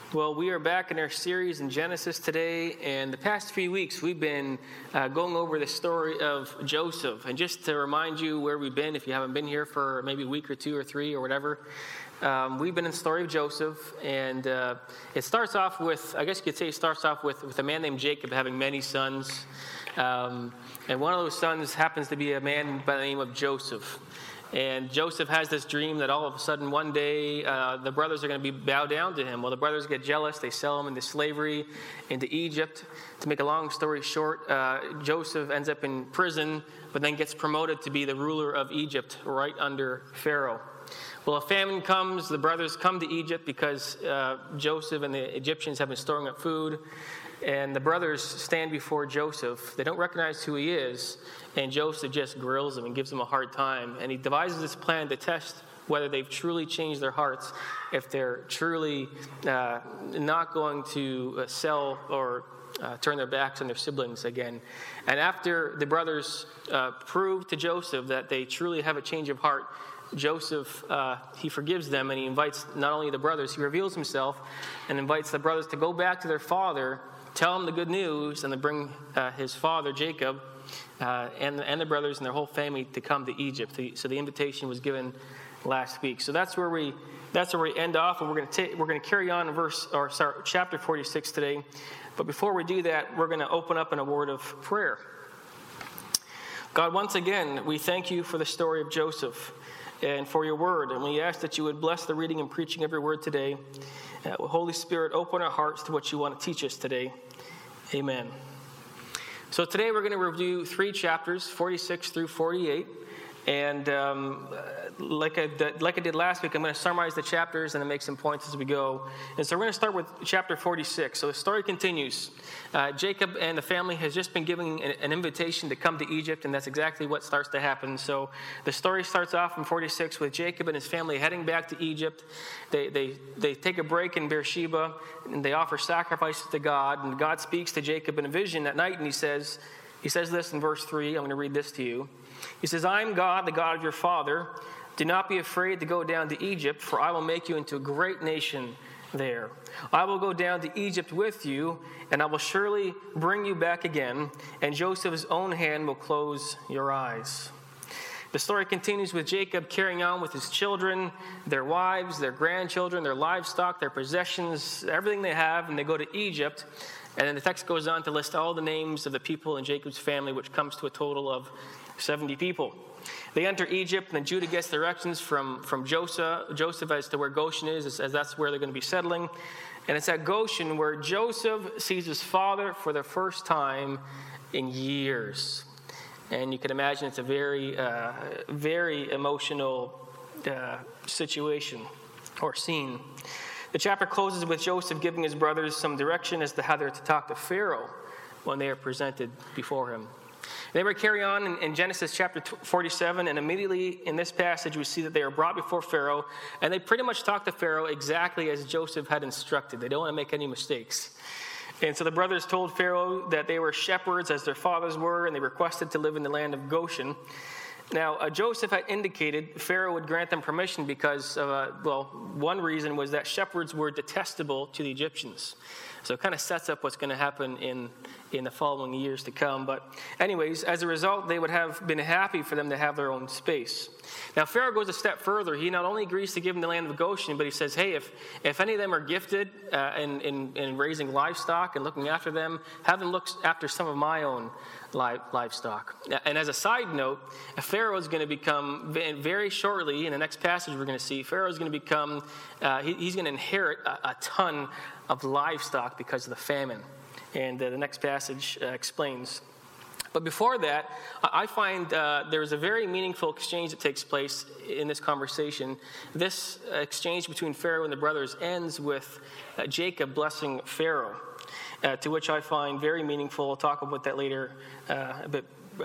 Well, we are back in our series in Genesis today, and the past few weeks we've been going over the story of Joseph. And just to remind you where we've been, if you haven't been here for maybe a week or two or three or whatever, we've been in the story of Joseph, and it starts off with, I guess you could say it starts off with a man named Jacob having many sons. And one of those sons happens to be a man by the name of Joseph. And Joseph has this dream that all of a sudden one day the brothers are going to bow down to him. Well, the brothers get jealous. They sell him into slavery, into Egypt. To make a long story short, Joseph ends up in prison, but then gets promoted to be the ruler of Egypt right under Pharaoh. Well, a famine comes. The brothers come to Egypt because Joseph and the Egyptians have been storing up food. And the brothers stand before Joseph. They don't recognize who he is. And Joseph just grills them and gives them a hard time. And he devises this plan to test whether they've truly changed their hearts, if they're truly not going to sell or turn their backs on their siblings again. And after the brothers prove to Joseph that they truly have a change of heart, Joseph, he forgives them, and he invites not only the brothers, he reveals himself and invites the brothers to go back to their father, tell him the good news, and to bring his father, Jacob, and the brothers and their whole family to come to Egypt. So the invitation was given last week. So that's where we end off, and we're going to carry on in chapter 46 today. But before we do that, we're going to open up in a word of prayer. God, once again, we thank you for the story of Joseph and for your word, and we ask that you would bless the reading and preaching of your word today. Holy Spirit, open our hearts to what you want to teach us today. Amen. So today we're going to review 3 chapters, 46 through 48. And like I did last week, I'm going to summarize the chapters and then make some points as we go. And so we're going to start with chapter 46. So the story continues. Jacob and the family has just been given an invitation to come to Egypt, and that's exactly what starts to happen. So the story starts off in 46 with Jacob and his family heading back to Egypt. They take a break in Beersheba, and they offer sacrifices to God. And God speaks to Jacob in a vision that night, and he says this in verse 3. I'm going to read this to you. He says, I am God, the God of your father. Do not be afraid to go down to Egypt, for I will make you into a great nation there. I will go down to Egypt with you, and I will surely bring you back again, and Joseph's own hand will close your eyes. The story continues with Jacob carrying on with his children, their wives, their grandchildren, their livestock, their possessions, everything they have, and they go to Egypt. And then the text goes on to list all the names of the people in Jacob's family, which comes to a total of 70 people. They enter Egypt, and then Judah gets directions from Joseph as to where Goshen is, as that's where they're going to be settling. And it's at Goshen where Joseph sees his father for the first time in years. And you can imagine it's a very, very emotional situation or scene. The chapter closes with Joseph giving his brothers some direction as to how they're to talk to Pharaoh when they are presented before him. They were carry on in Genesis chapter 47, and immediately in this passage we see that they are brought before Pharaoh, and they pretty much talk to Pharaoh exactly as Joseph had instructed. They don't want to make any mistakes. And so the brothers told Pharaoh that they were shepherds as their fathers were, and they requested to live in the land of Goshen. Now, Joseph had indicated Pharaoh would grant them permission because, one reason was that shepherds were detestable to the Egyptians. So it kind of sets up what's going to happen in the following years to come. But anyways, as a result, they would have been happy for them to have their own space. Now, Pharaoh goes a step further. He not only agrees to give them the land of Goshen, but he says, hey, if any of them are gifted in raising livestock and looking after them, have them look after some of my own livestock. And as a side note, Pharaoh is going to become, very shortly, in the next passage we're going to see, Pharaoh is going to become, he's going to inherit a ton of livestock because of the famine. And the next passage explains. But before that, I find there's a very meaningful exchange that takes place in this conversation. This exchange between Pharaoh and the brothers ends with Jacob blessing Pharaoh, to which I find very meaningful. I'll talk about that later a bit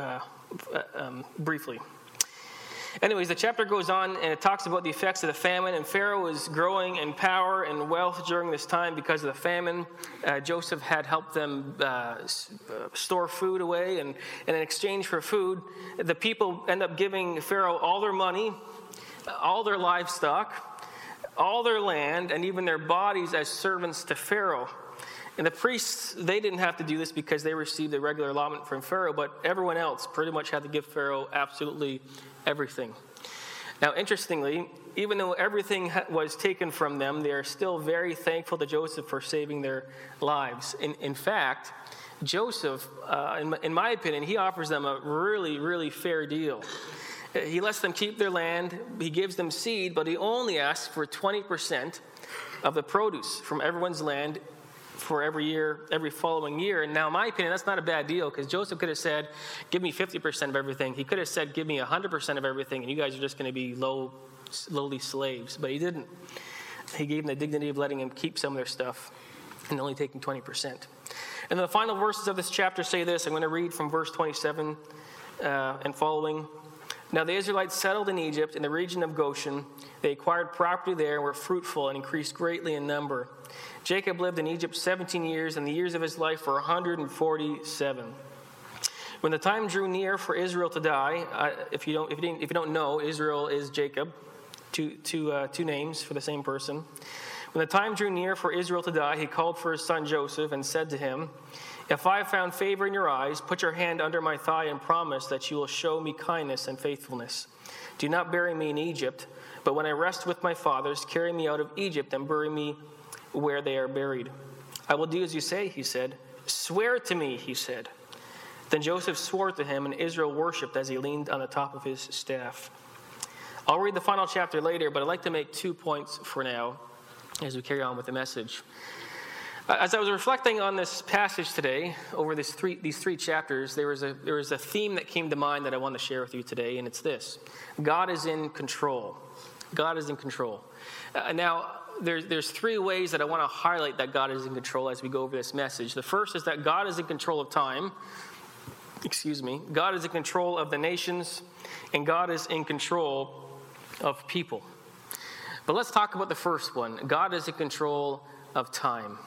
briefly. Anyways, the chapter goes on and it talks about the effects of the famine, and Pharaoh is growing in power and wealth during this time because of the famine. Joseph had helped them store food away, and in exchange for food, the people end up giving Pharaoh all their money, all their livestock, all their land and even their bodies as servants to Pharaoh. And the priests, they didn't have to do this because they received a regular allotment from Pharaoh, but everyone else pretty much had to give Pharaoh absolutely everything. Now, interestingly, even though everything was taken from them, they are still very thankful to Joseph for saving their lives. In fact, Joseph, in my opinion, he offers them a really, really fair deal. He lets them keep their land, he gives them seed, but he only asks for 20% of the produce from everyone's land for every following year. And now, in my opinion, that's not a bad deal, because Joseph could have said, give me 50% of everything. He could have said, give me 100% of everything, and you guys are just going to be lowly slaves. But he didn't. He gave them the dignity of letting him keep some of their stuff and only taking 20%. And the final verses of this chapter say this. I'm going to read from verse 27 and following. Now the Israelites settled in Egypt, in the region of Goshen. They acquired property there and were fruitful and increased greatly in number. Jacob lived in Egypt 17 years, and the years of his life were 147. When the time drew near for Israel to die, if you don't know, Israel is Jacob, two names for the same person. When the time drew near for Israel to die, he called for his son Joseph and said to him, if I have found favor in your eyes, put your hand under my thigh and promise that you will show me kindness and faithfulness. Do not bury me in Egypt, but when I rest with my fathers, carry me out of Egypt and bury me where they are buried. I will do as you say, he said. Swear to me, he said. Then Joseph swore to him, and Israel worshipped as he leaned on the top of his staff. I'll read the final chapter later, but I'd like to make 2 points for now as we carry on with the message. As I was reflecting on this passage today, over these three chapters, there was a theme that came to mind that I want to share with you today, and it's this: God is in control. God is in control. Now, there's 3 ways that I want to highlight that God is in control as we go over this message. The first is that God is in control of time. God is in control of the nations, and God is in control of people. But let's talk about the first one. God is in control of time.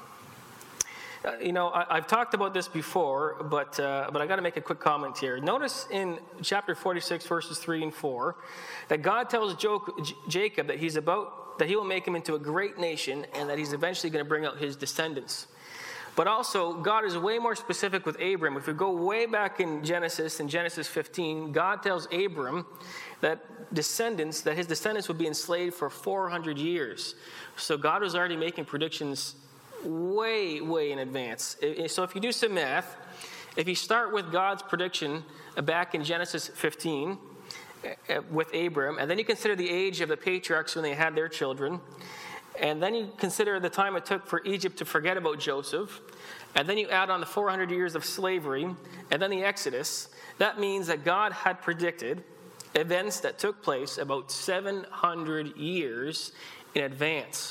I've talked about this before, but I got to make a quick comment here. Notice in chapter 46, verses 3 and 4, that God tells Jacob that he will make him into a great nation, and that he's eventually going to bring out his descendants. But also, God is way more specific with Abram. If we go way back in Genesis 15, God tells Abram that his descendants would be enslaved for 400 years. So God was already making predictions way, way in advance. So if you do some math, if you start with God's prediction back in Genesis 15 with Abram, and then you consider the age of the patriarchs when they had their children, and then you consider the time it took for Egypt to forget about Joseph, and then you add on the 400 years of slavery, and then the Exodus, that means that God had predicted events that took place about 700 years in advance.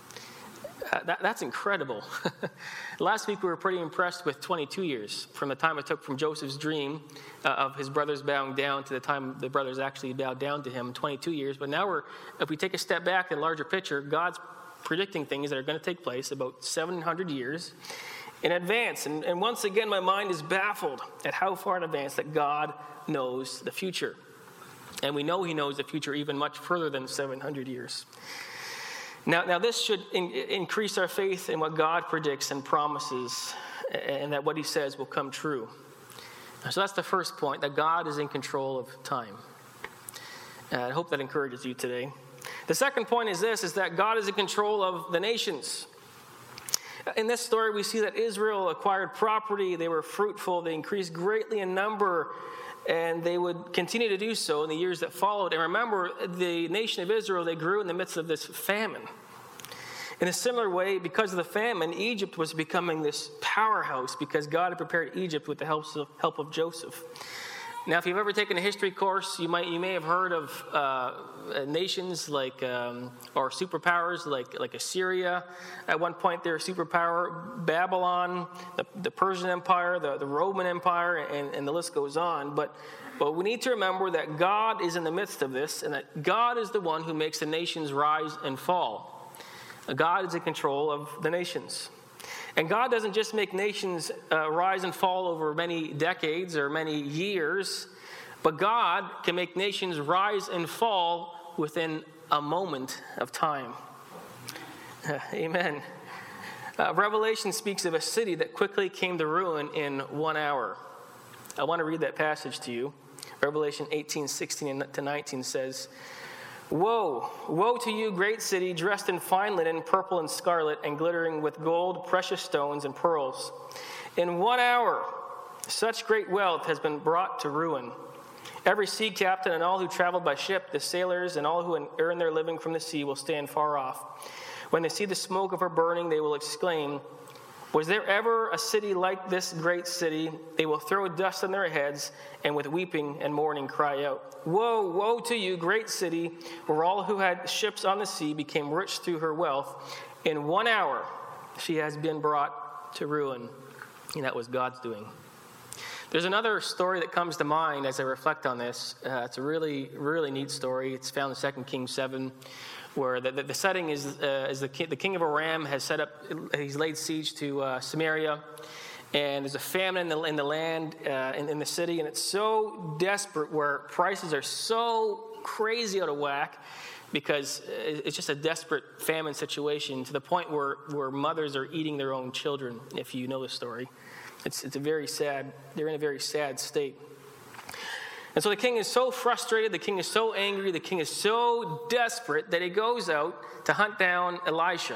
That's incredible. Last week we were pretty impressed with 22 years, from the time it took from Joseph's dream of his brothers bowing down to the time the brothers actually bowed down to him, 22 years. But now if we take a step back in a larger picture, God's predicting things that are going to take place about 700 years in advance. And once again, my mind is baffled at how far in advance that God knows the future. And we know he knows the future even much further than 700 years. Now this should increase our faith in what God predicts and promises, and that what he says will come true. So that's the first point, that God is in control of time. I hope that encourages you today. The second point is that God is in control of the nations. In this story, we see that Israel acquired property, they were fruitful, they increased greatly in number, and they would continue to do so in the years that followed. And remember, the nation of Israel, they grew in the midst of this famine. In a similar way, because of the famine, Egypt was becoming this powerhouse because God had prepared Egypt with the help of Joseph. Now, if you've ever taken a history course, you may have heard of nations or superpowers like Assyria. At one point, they were a superpower. Babylon, the Persian Empire, the Roman Empire, and the list goes on. But we need to remember that God is in the midst of this, and that God is the one who makes the nations rise and fall. God is in control of the nations. And God doesn't just make nations rise and fall over many decades or many years, but God can make nations rise and fall within a moment of time. Amen. Revelation speaks of a city that quickly came to ruin in 1 hour. I want to read that passage to you. Revelation 18:16-19 says, Woe, woe to you, great city, dressed in fine linen, purple and scarlet, and glittering with gold, precious stones, and pearls. In 1 hour, such great wealth has been brought to ruin. Every sea captain and all who traveled by ship, the sailors and all who earn their living from the sea will stand far off. When they see the smoke of her burning, they will exclaim, Was there ever a city like this great city? They will throw dust on their heads and with weeping and mourning cry out, Woe, woe to you, great city, where all who had ships on the sea became rich through her wealth. In 1 hour she has been brought to ruin. And that was God's doing. There's another story that comes to mind as I reflect on this. It's a really, really neat story. It's found in 2 Kings 7, where the setting is the king of Aram has set up, he's laid siege to Samaria, and there's a famine in the land, in the city, and it's so desperate where prices are so crazy out of whack because it's just a desperate famine situation to the point where mothers are eating their own children, if you know the story. It's a very sad, they're in a very sad state. And so the king is so frustrated, the king is so angry, the king is so desperate that he goes out to hunt down Elisha.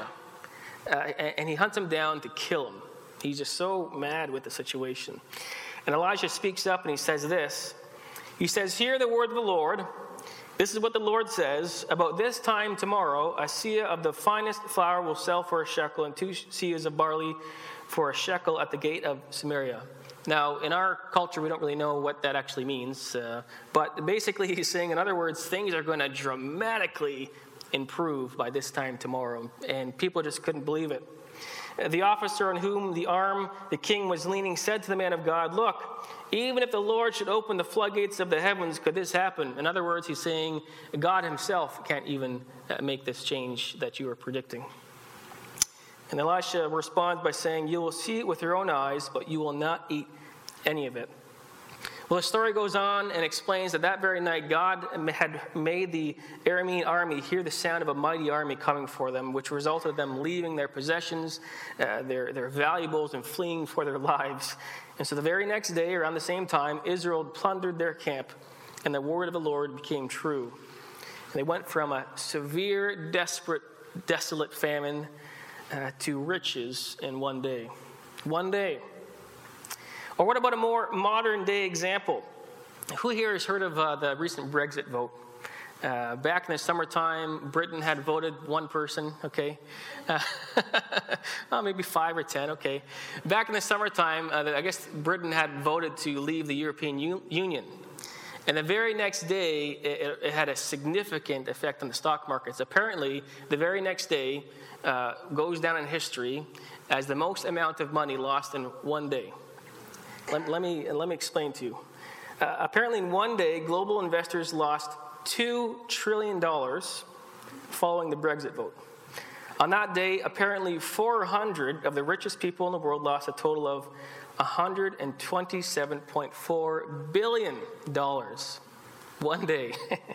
And he hunts him down to kill him. He's just so mad with the situation. And Elisha speaks up and he says this. He says, Hear the word of the Lord. This is what the Lord says. About this time tomorrow, a seah of the finest flour will sell for a shekel, and 2 seahs of barley for a shekel at the gate of Samaria. Now, in our culture, we don't really know what that actually means. But basically, he's saying, in other words, things are going to dramatically improve by this time tomorrow. And people just couldn't believe it. The officer on whom the king was leaning said to the man of God, Look, even if the Lord should open the floodgates of the heavens, could this happen? In other words, he's saying God himself can't even make this change that you are predicting. And Elisha responds by saying, You will see it with your own eyes, but you will not eat any of it. Well, the story goes on and explains that very night God had made the Aramean army hear the sound of a mighty army coming for them, which resulted in them leaving their possessions, their valuables, and fleeing for their lives. And so the very next day, around the same time, Israel plundered their camp, and the word of the Lord became true. And they went from a severe, desperate, desolate famine to riches in 1 day. 1 day. Or what about a more modern day example? Who here has heard of the recent Brexit vote? Back in the summertime, Britain had voted one person, okay? Well, maybe 5 or 10, okay. Back in the summertime, I guess Britain had voted to leave the European Union. And the very next day, it had a significant effect on the stock markets. Apparently, the very next day goes down in history as the most amount of money lost in 1 day. Let me explain to you. Apparently, in 1 day, global investors lost $2 trillion following the Brexit vote. On that day, apparently 400 of the richest people in the world lost a total of $127.4 billion. 1 day.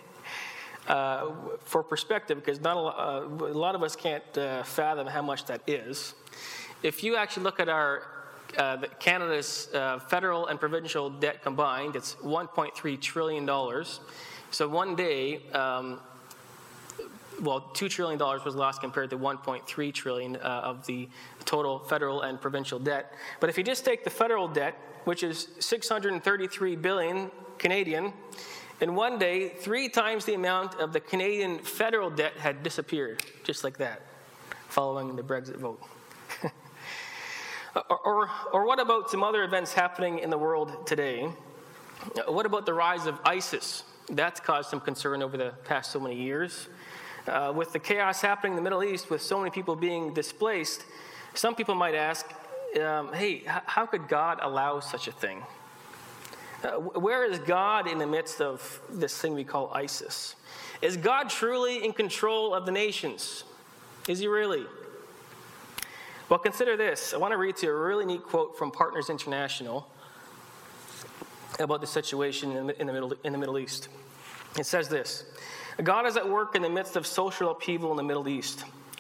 For perspective, because not a lot of us can't fathom how much that is. If you actually look at Canada's federal and provincial debt combined, it's $1.3 trillion. So 1 day, $2 trillion was lost compared to $1.3 trillion of the total federal and provincial debt. But if you just take the federal debt, which is $633 billion Canadian, in 1 day, 3 times the amount of the Canadian federal debt had disappeared, just like that, following the Brexit vote. Or what about some other events happening in the world today? What about the rise of ISIS? That's caused some concern over the past so many years. With the chaos happening in the Middle East, with so many people being displaced, some people might ask, hey, how could God allow such a thing? Where is God in the midst of this thing we call ISIS? Is God truly in control of the nations? Is he really? Well, consider this. I want to read to you a really neat quote from Partners International about the situation in the Middle East. It says this: God is at work in the midst of social upheaval in the Middle East.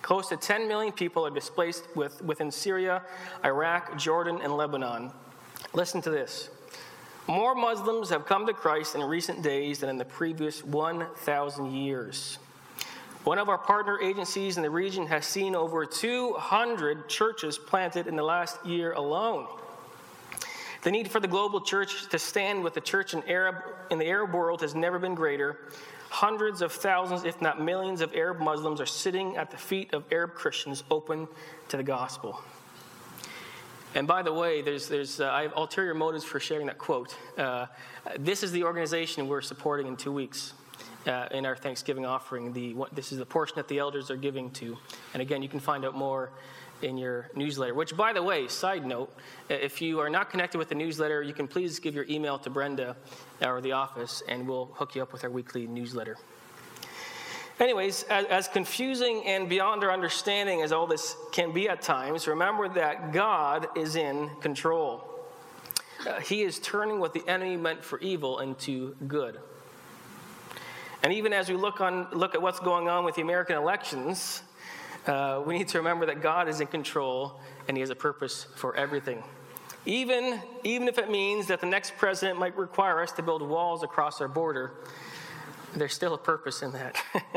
Close to 10 million people are displaced within Syria, Iraq, Jordan, and Lebanon. Listen to this. More Muslims have come to Christ in recent days than in the previous 1,000 years. One of our partner agencies in the region has seen over 200 churches planted in the last year alone. The need for the global church to stand with the church in the Arab world has never been greater. Hundreds of thousands, if not millions, of Arab Muslims are sitting at the feet of Arab Christians open to the gospel. And by the way, I have ulterior motives for sharing that quote. This is the organization we're supporting in 2 weeks in our Thanksgiving offering. This is the portion that the elders are giving to. And again, you can find out more in your newsletter, which, by the way, side note, if you are not connected with the newsletter, you can please give your email to Brenda or the office, and we'll hook you up with our weekly newsletter. Anyways, as confusing and beyond our understanding as all this can be at times, remember that God is in control. He is turning what the enemy meant for evil into good. And even as we look at what's going on with the American elections, we need to remember that God is in control and He has a purpose for everything. Even if it means that the next president might require us to build walls across our border, there's still a purpose in that.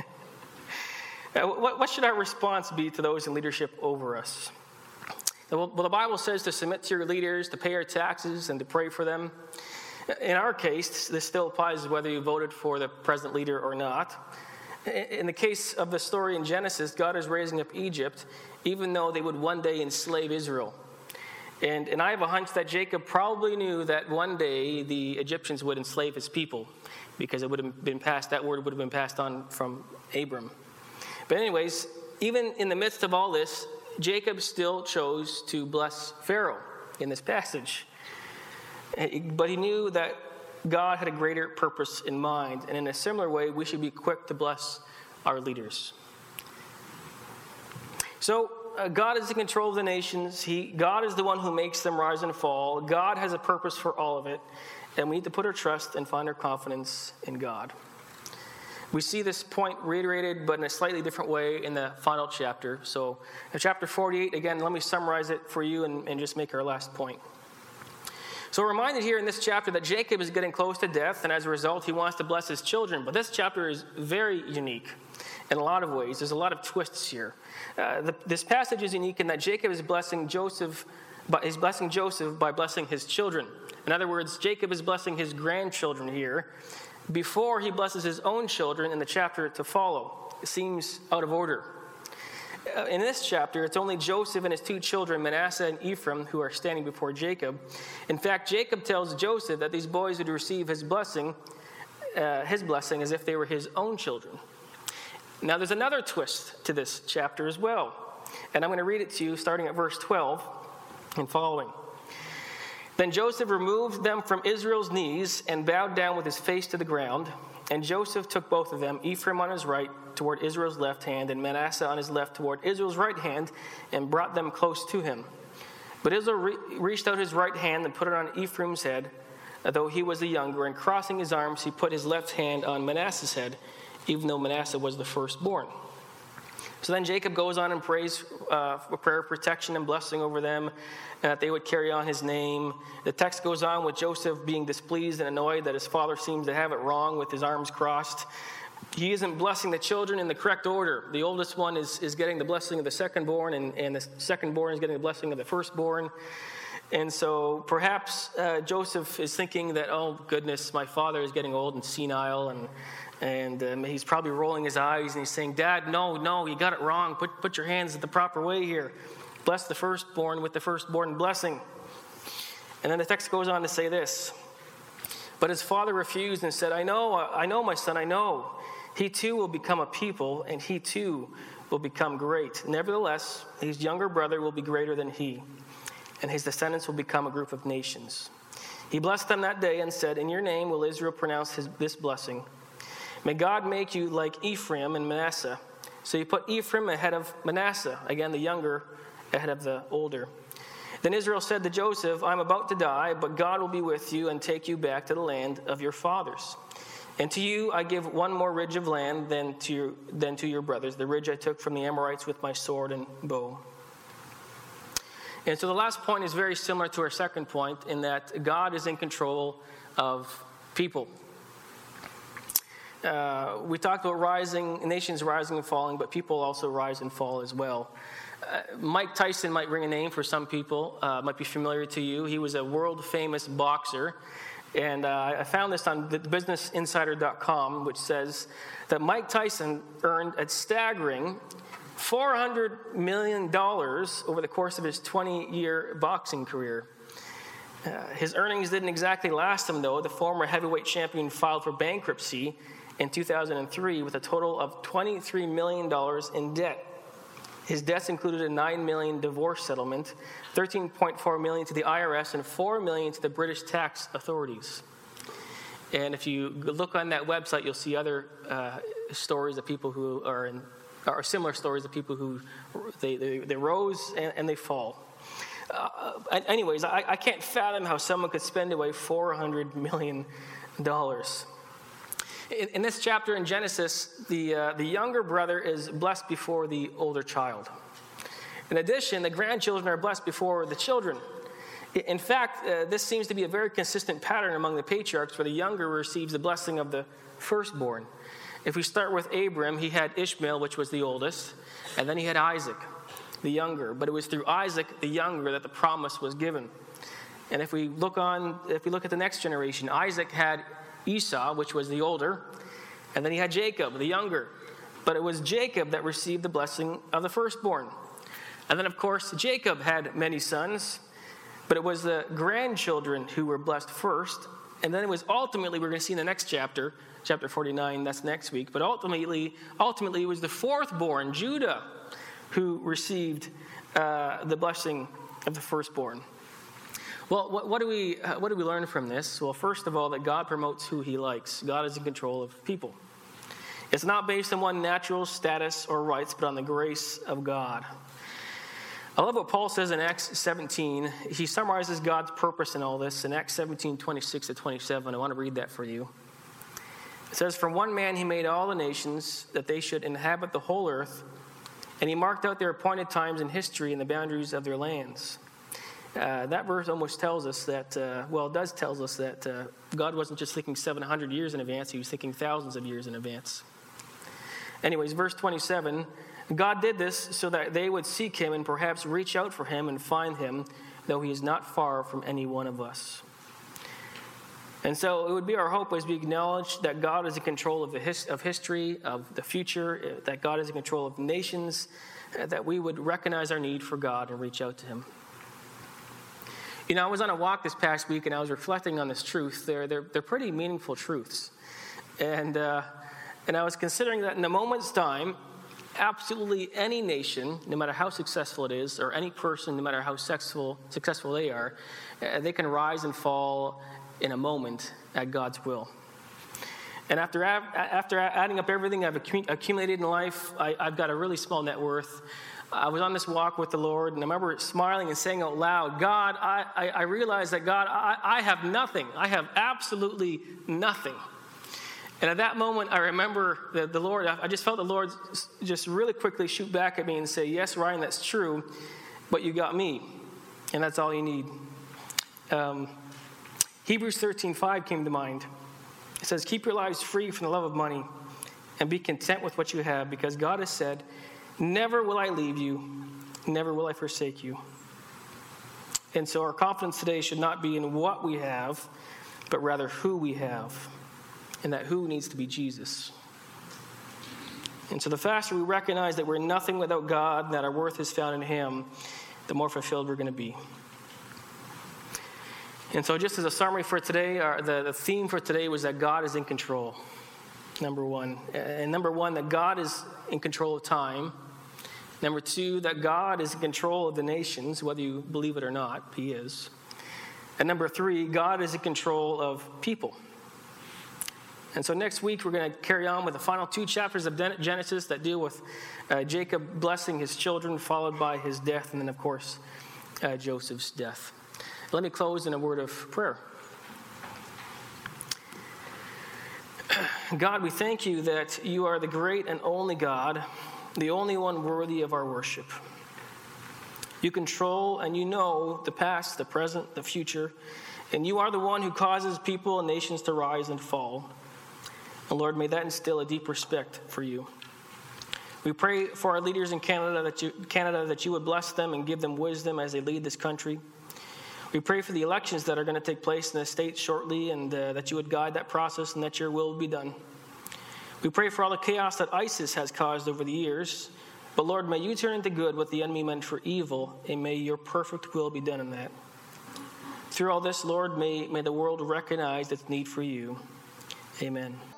What should our response be to those in leadership over us? Well, the Bible says to submit to your leaders, to pay your taxes, and to pray for them. In our case, this still applies whether you voted for the present leader or not. In the case of the story in Genesis, God is raising up Egypt, even though they would one day enslave Israel. And I have a hunch that Jacob probably knew that one day the Egyptians would enslave his people, because that word would have been passed on from Abram. But anyways, even in the midst of all this, Jacob still chose to bless Pharaoh in this passage. But he knew that God had a greater purpose in mind, and in a similar way, we should be quick to bless our leaders. So, God is in control of the nations. God is the one who makes them rise and fall. God has a purpose for all of it, and we need to put our trust and find our confidence in God. We see this point reiterated, but in a slightly different way in the final chapter. So, in chapter 48, again, let me summarize it for you and just make our last point. So we're reminded here in this chapter that Jacob is getting close to death, and as a result, he wants to bless his children. But this chapter is very unique in a lot of ways. There's a lot of twists here. This passage is unique in that Jacob is blessing Joseph by blessing his children. In other words, Jacob is blessing his grandchildren here before he blesses his own children in the chapter to follow. It seems out of order. In this chapter, it's only Joseph and his two children, Manasseh and Ephraim, who are standing before Jacob. In fact, Jacob tells Joseph that these boys would receive his blessing as if they were his own children. Now, there's another twist to this chapter as well. And I'm going to read it to you starting at verse 12 and following. Then Joseph removed them from Israel's knees and bowed down with his face to the ground. And Joseph took both of them, Ephraim on his right toward Israel's left hand, and Manasseh on his left toward Israel's right hand, and brought them close to him. But Israel reached out his right hand and put it on Ephraim's head, though he was the younger, and crossing his arms, he put his left hand on Manasseh's head, even though Manasseh was the firstborn. So then Jacob goes on and prays a prayer of protection and blessing over them, and that they would carry on his name. The text goes on with Joseph being displeased and annoyed that his father seems to have it wrong with his arms crossed. He isn't blessing the children in the correct order. The oldest one is getting the blessing of the secondborn, and the secondborn is getting the blessing of the firstborn. And so perhaps Joseph is thinking that, oh goodness, my father is getting old and senile, and he's probably rolling his eyes and he's saying, Dad, no, you got it wrong. Put your hands the proper way here. Bless the firstborn with the firstborn blessing. And then the text goes on to say this. But his father refused and said, I know, my son, I know. He too will become a people, and he too will become great. Nevertheless, his younger brother will be greater than he, and his descendants will become a group of nations. He blessed them that day and said, In your name will Israel pronounce this blessing. May God make you like Ephraim and Manasseh. So he put Ephraim ahead of Manasseh, again the younger ahead of the older. Then Israel said to Joseph, I'm about to die, but God will be with you and take you back to the land of your fathers. And to you I give one more ridge of land than to your brothers, the ridge I took from the Amorites with my sword and bow. And so the last point is very similar to our second point in that God is in control of people. We talked about nations rising and falling, but people also rise and fall as well. Mike Tyson might ring a name for some people, might be familiar to you. He was a world-famous boxer. And I found this on businessinsider.com, which says that Mike Tyson earned a staggering $400 million over the course of his 20-year boxing career. His earnings didn't exactly last him, though. The former heavyweight champion filed for bankruptcy in 2003 with a total of $23 million in debt. His debts included a $9 million divorce settlement, $13.4 million to the IRS, and $4 million to the British tax authorities. And if you look on that website, you'll see other stories of people who are similar stories of people who they rose and they fall. Anyways, I can't fathom how someone could spend away $400 million. In this chapter in Genesis, the younger brother is blessed before the older child. In addition, the grandchildren are blessed before the children. In fact, this seems to be a very consistent pattern among the patriarchs, where the younger receives the blessing of the firstborn. If we start with Abram, he had Ishmael, which was the oldest, and then he had Isaac, the younger. But it was through Isaac, the younger, that the promise was given. And if we look at the next generation, Isaac had Esau, which was the older, and then he had Jacob, the younger. But it was Jacob that received the blessing of the firstborn. And then, of course, Jacob had many sons, but it was the grandchildren who were blessed first. And then it was ultimately, we're going to see in the next chapter, chapter 49, that's next week, but ultimately it was the fourthborn, Judah, who received the blessing of the firstborn. Well, what do we learn from this? Well, first of all, that God promotes who he likes. God is in control of people. It's not based on one natural status or rights, but on the grace of God. I love what Paul says in Acts 17. He summarizes God's purpose in all this in Acts 17, 26 to 27. I want to read that for you. It says, "From one man he made all the nations, that they should inhabit the whole earth, and he marked out their appointed times in history and the boundaries of their lands." That verse almost tells us that, tells us that God wasn't just thinking 700 years in advance, he was thinking thousands of years in advance. Anyways, verse 27, God did this so that they would seek him and perhaps reach out for him and find him, though he is not far from any one of us. And so it would be our hope as we acknowledge that God is in control of history, of the future, that God is in control of nations, that we would recognize our need for God and reach out to him. You know, I was on a walk this past week and I was reflecting on this truth. They're pretty meaningful truths. And I was considering that in a moment's time, absolutely any nation, no matter how successful it is, or any person, no matter how successful they are, they can rise and fall in a moment at God's will. And after adding up everything I've accumulated in life, I've got a really small net worth. I was on this walk with the Lord, and I remember smiling and saying out loud, God, I realized that, God, I have nothing. I have absolutely nothing. And at that moment, I remember the Lord, I just felt the Lord just really quickly shoot back at me and say, yes, Ryan, that's true, but you got me, and that's all you need. Hebrews 13:5 came to mind. It says, keep your lives free from the love of money and be content with what you have, because God has said, never will I leave you, never will I forsake you. And so our confidence today should not be in what we have, but rather who we have. And that who needs to be Jesus. And so the faster we recognize that we're nothing without God, and that our worth is found in him, the more fulfilled we're going to be. And so just as a summary for today, the theme for today was that God is in control, number one. And number one, that God is in control of time. Number two, that God is in control of the nations, whether you believe it or not, he is. And number three, God is in control of people. And so next week, we're going to carry on with the final two chapters of Genesis that deal with Jacob blessing his children, followed by his death, and then, of course, Joseph's death. Let me close in a word of prayer. God, we thank you that you are the great and only God, the only one worthy of our worship. You control and you know the past, the present, the future, and you are the one who causes people and nations to rise and fall. And Lord, may that instill a deep respect for you. We pray for our leaders in Canada that you would bless them and give them wisdom as they lead this country. We pray for the elections that are going to take place in the state shortly, and that you would guide that process and that your will be done. We pray for all the chaos that ISIS has caused over the years. But Lord, may you turn into good what the enemy meant for evil, and may your perfect will be done in that. Through all this, Lord, may the world recognize its need for you. Amen.